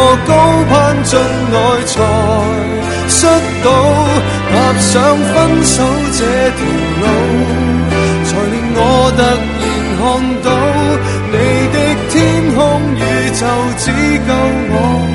我高攀進愛才摔倒，踏上分手這條路，才令我突然看到你的天空宇宙只夠我